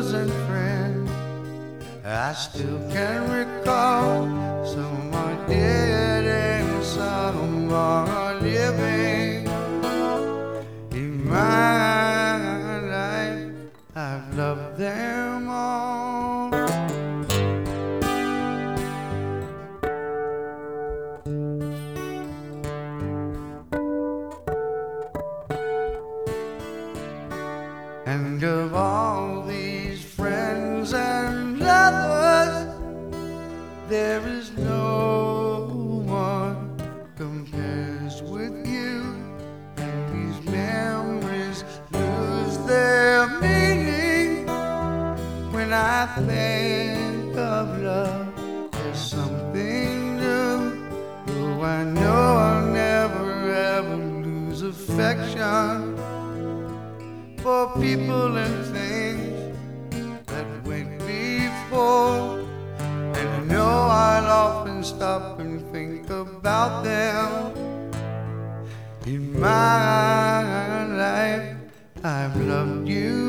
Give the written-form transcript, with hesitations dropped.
neighbors and friends. I still can recall someone dead and someone living. In my life, I've loved them all. And of all these friends and lovers, there is no one compares with you. And these memories lose their meaning when I think of love. There's something new. Though I know I'll never ever lose affection for people and things that went before. And I know I'll often stop and think about them. In my life, I've loved you